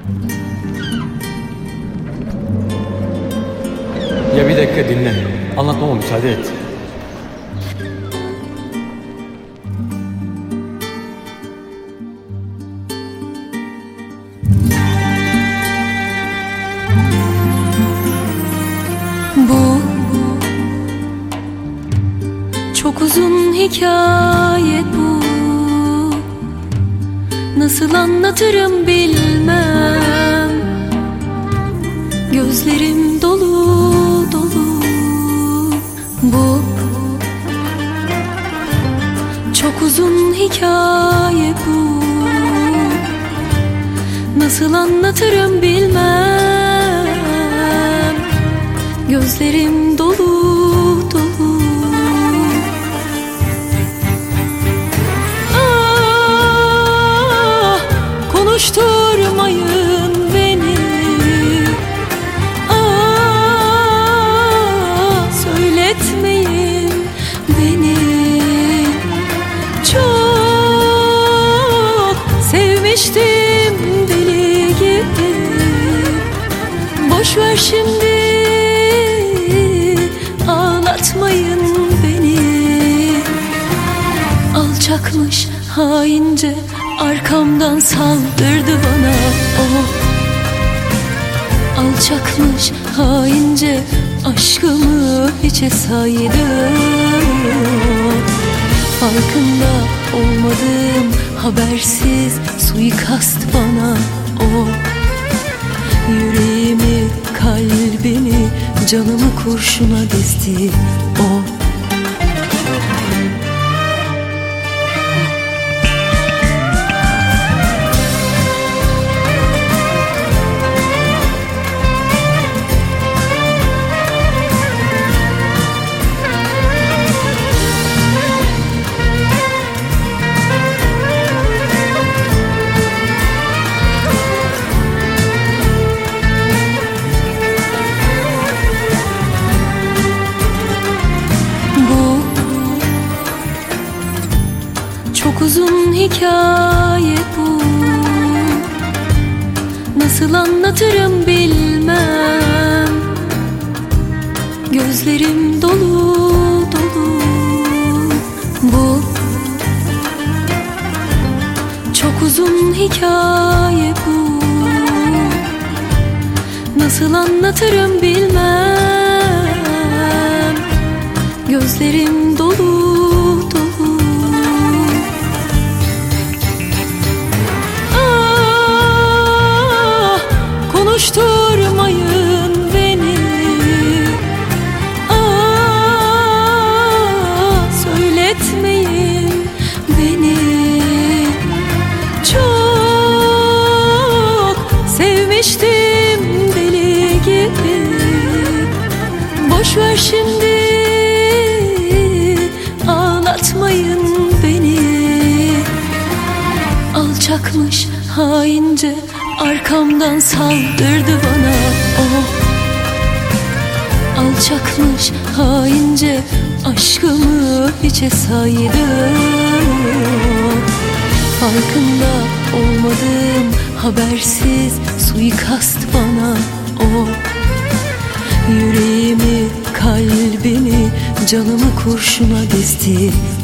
Ya bir dakika dinle. Anlatmama müsaade et. Bu çok uzun hikaye bu. Nasıl anlatırım bilmem. Gözlerim dolu dolu. Bu çok uzun hikaye bu. Nasıl anlatırım bilmem. Gözlerim dolu dolu. Ah, konuşturmayın beni. Ah, söyletmeyin beni. Çok sevmiştim deli gibi. Boş ver şimdi. Ağlatmayın beni. Alçakmış haince arkamdan saldırdı bana o. Alçakmış haince aşkımı hiçe saydı. Farkında olmadım habersiz suikast bana o. Yüreğimi, kalbimi, canımı kurşuna dizdi o. Çok uzun hikaye bu. Nasıl anlatırım bilmem. Gözlerim dolu dolu. Bu çok uzun hikaye bu. Nasıl anlatırım bilmem. Gözlerim dolu. Konuşturmayın beni. Ah, söyletmeyin beni. Çok sevmiştim deli gibi. Boş ver şimdi. Ağlatmayın beni. Alçakmış haince arkamdan saldırdı bana o. Alçakmış haince aşkımı hiçe saydı. Farkında olmadım habersiz suikast bana o. Yüreğimi, kalbimi, canımı kurşuna dizdi